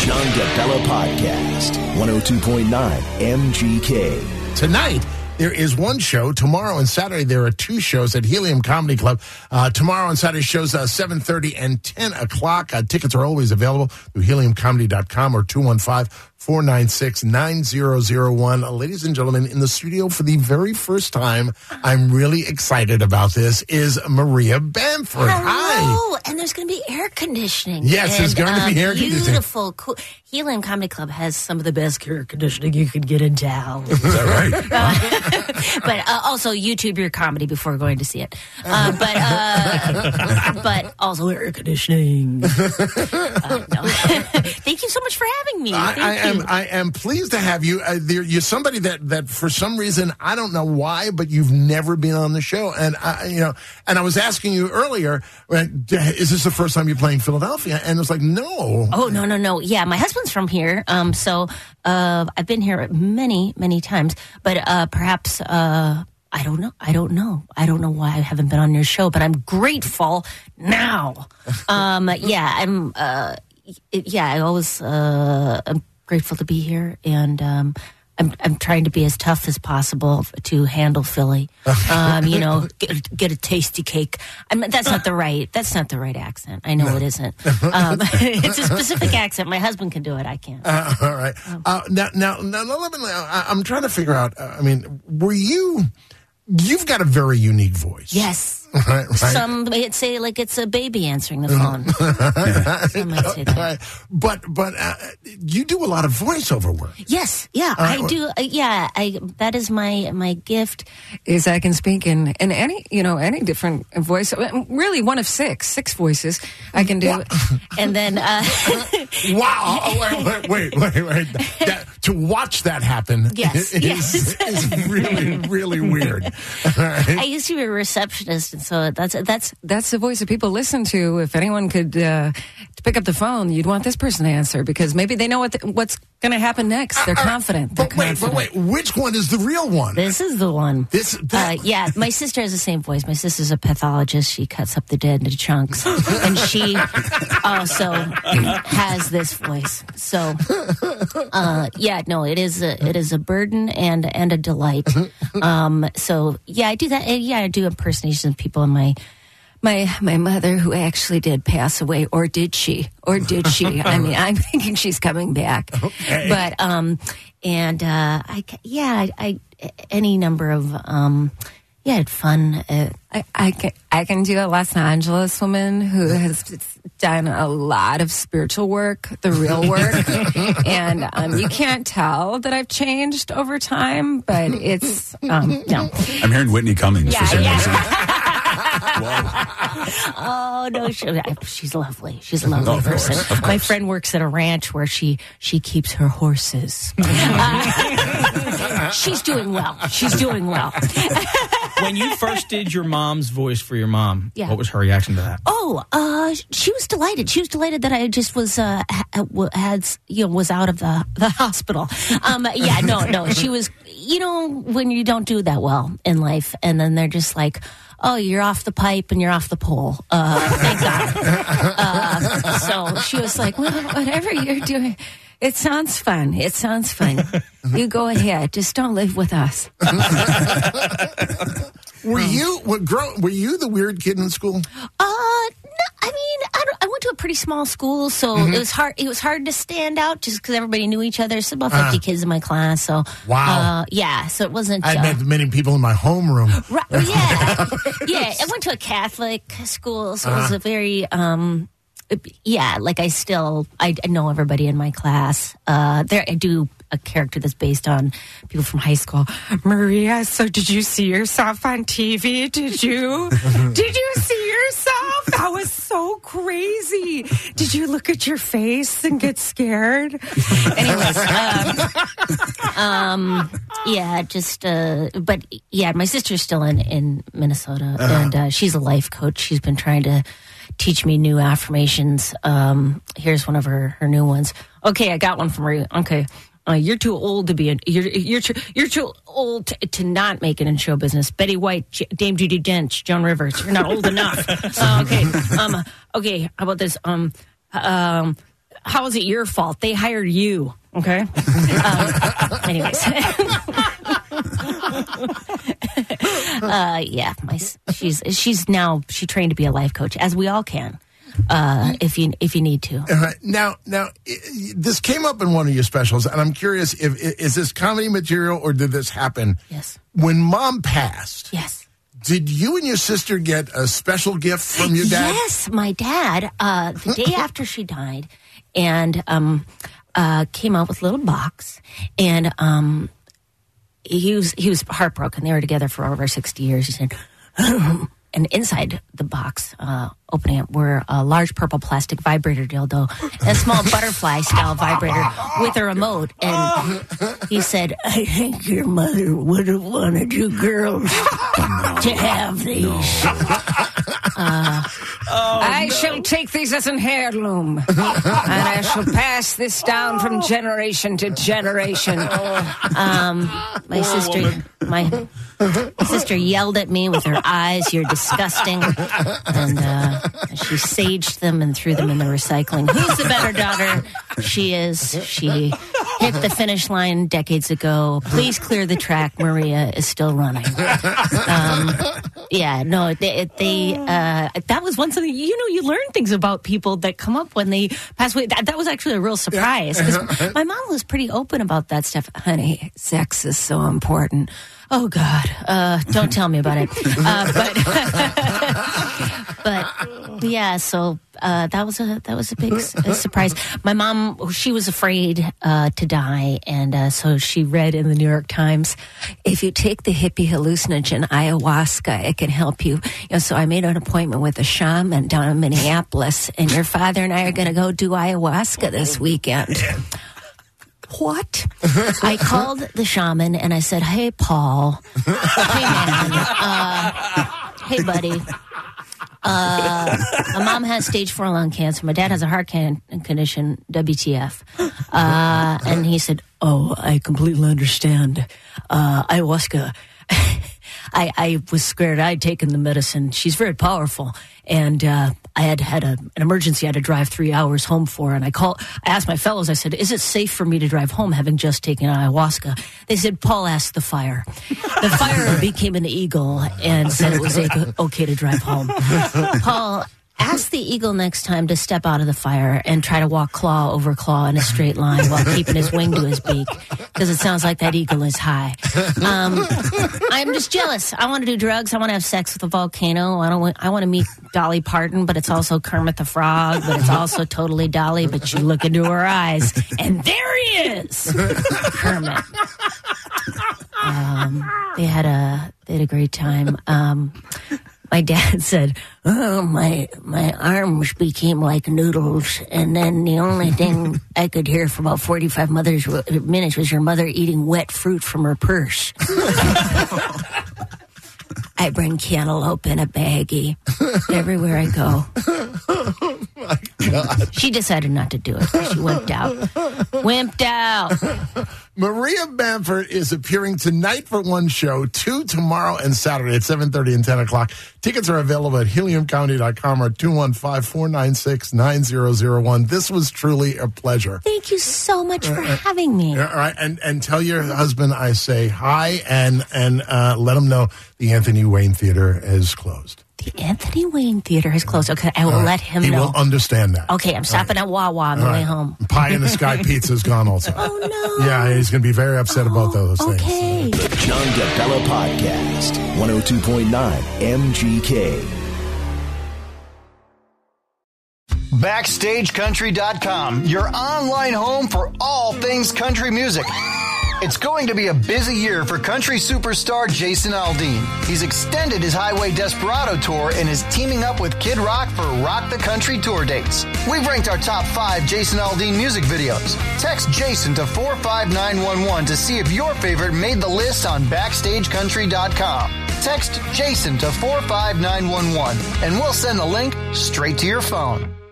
John DeBella Podcast, 102.9 MGK. Tonight, there is one show. Tomorrow and Saturday, there are two shows at Helium Comedy Club. Tomorrow and Saturday shows 7:30 and 10 o'clock. Tickets are always available through heliumcomedy.com or 215-496-9001. Ladies and gentlemen, in the studio for the very first time, I'm really excited about this, is Maria Bamford. Hello. Hi. And there's going to be air conditioning. Yes, there's going to be air conditioning. Beautiful, cool. Helium Comedy Club has some of the best air conditioning you could get in town. Is that right? But also YouTube your comedy before going to see it. But also air conditioning. No. Thank you so much for having me. I am pleased to have you. You're somebody that for some reason, I don't know why, but you've never been on the show. And I was asking you earlier, is this the first time you're playing Philadelphia? And it was like, no. Oh, no. Yeah, my husband's from here. So I've been here many, many times, but perhaps I don't know. I don't know why I haven't been on your show, but I'm grateful now. I'm grateful to be here, and I'm trying to be as tough as possible to handle Philly. Get a tasty cake. That's not the right accent. I know it isn't. It's a specific accent. My husband can do it. I can't. All right. Now, I'm trying to figure out. You've got a very unique voice. Yes. Right. Some might say like it's a baby answering the phone. Some might say that. Right. But you do a lot of voiceover work. Yes. Yeah, I do. That is my gift. Is I can speak in any different voice. Really, one of six voices I can do. And then wow! Oh, wait! To watch that happen is really, really weird. Right. I used to be a receptionist, and so that's the voice that people listen to. If anyone could pick up the phone, you'd want this person to answer because maybe they know what's going to happen next. They're confident. But wait, which one is the real one? This is the one. My sister has the same voice. My sister's a pathologist. She cuts up the dead into chunks, and she also has this voice. So, it is a burden and a delight. I do that. I do impersonations of people in my mother, who actually did pass away, or did she? I mean, I'm thinking she's coming back. Okay. But any number of I had fun. I can do a Los Angeles woman who has done a lot of spiritual work, the real work, and you can't tell that I've changed over time, but it's no. I'm hearing Whitney Cummings for some reason. Oh no, she's lovely. She's a lovely person. My friend works at a ranch where she keeps her horses. She's doing well. When you first did your mom's voice for your mom, what was her reaction to that? Oh, she was delighted. She was delighted that I just was out of the hospital. No. She was, when you don't do that well in life, and then they're just like, oh, you're off the pipe and you're off the pole. Thank God. So she was like, well, whatever you're doing. It sounds fun. You go ahead. Just don't live with us. Were you the weird kid in school? No, I mean, I went to a pretty small school, so it was hard. It was hard to stand out just because everybody knew each other. There's about 50 kids in my class, so wow. So it wasn't. I met many people in my homeroom. Right, I went to a Catholic school, so it was a very. I know everybody in my class. I do a character that's based on people from high school. Maria, so did you see yourself on TV? Did you? Did you see yourself? That was so crazy. Did you look at your face and get scared? Anyways, my sister's still in Minnesota, and she's a life coach. She's been trying to teach me new affirmations. Here's one of her new ones. Okay, I got one from her. Okay. You're too old to be you're too old to not make it in show business. Betty White, Dame Judi Dench, Joan Rivers. You're not old enough. Okay. How about this? how is it your fault? They hired you, okay? Anyways. She trained to be a life coach, as we all can. If you need to. Now, this came up in one of your specials, and I'm curious, is this comedy material or did this happen? Yes. When Mom passed, yes, did you and your sister get a special gift from your dad? Yes, my dad, the day after she died, and came out with a little box, and he was heartbroken. They were together for over 60 years. He said, and inside the box, opening it, were a large purple plastic vibrator dildo and a small butterfly-style vibrator with a remote. And he said, I think your mother would have wanted you girls to have these. I shall take these as an heirloom, and I shall pass this down from generation to generation. My sister yelled at me with her eyes, "You're disgusting," and she saged them and threw them in the recycling. Who's the better daughter? She is. She hit the finish line decades ago. Please clear the track. Maria is still running. That was one something, you learn things about people that come up when they pass away. That was actually a real surprise. 'Cause my mom was pretty open about that stuff. Honey, sex is so important. Oh God, don't tell me about it. But yeah, so that was a big surprise. My mom, she was afraid to die, and so she read in the New York Times, if you take the hippie hallucinogen ayahuasca, it can help you. So I made an appointment with a shaman down in Minneapolis, and your father and I are going to go do ayahuasca this weekend. What? I called the shaman and I said, hey, Paul. Hey, man. Hey, buddy. My mom has stage 4 lung cancer. My dad has a heart condition, WTF. And he said, oh, I completely understand. Ayahuasca. I was scared. I had taken the medicine. She's very powerful. And I had an emergency I had to drive 3 hours home for. And I asked my fellows, I said, is it safe for me to drive home having just taken ayahuasca? They said, Paul asked the fire. The fire became an eagle and said it was okay to drive home. Paul ask the eagle next time to step out of the fire and try to walk claw over claw in a straight line while keeping his wing to his beak, because it sounds like that eagle is high. I'm just jealous. I want to do drugs. I want to have sex with a volcano. I want to meet Dolly Parton, but it's also Kermit the Frog, but it's also totally Dolly, but you look into her eyes, and there he is, Kermit. They had a great time. My dad said, oh, my arms became like noodles, and then the only thing I could hear for about 45 minutes was your mother eating wet fruit from her purse. I bring cantaloupe in a baggie everywhere I go. Oh, my God. She decided not to do it. She wimped out. Wimped out. Maria Bamford is appearing tonight for one show, 2 tomorrow and Saturday at 7:30 and 10 o'clock. Tickets are available at heliumcounty.com or 215-496-9001. This was truly a pleasure. Thank you so much for having me. All right, and tell your husband I say hi, and let him know the Anthony Wayne Theater is closed. The Anthony Wayne Theater is closed. Okay, I will let him know. He will understand that. Okay, I'm stopping at Wawa on the way home. Pie in the Sky Pizza is gone also. Oh, no. Yeah, he's going to be very upset about those things. Okay. The John DeBella Podcast, 102.9 MGK. BackstageCountry.com, your online home for all things country music. It's going to be a busy year for country superstar Jason Aldean. He's extended his Highway Desperado tour and is teaming up with Kid Rock for Rock the Country tour dates. We've ranked our top 5 Jason Aldean music videos. Text Jason to 45911 to see if your favorite made the list on BackstageCountry.com. Text Jason to 45911 and we'll send the link straight to your phone.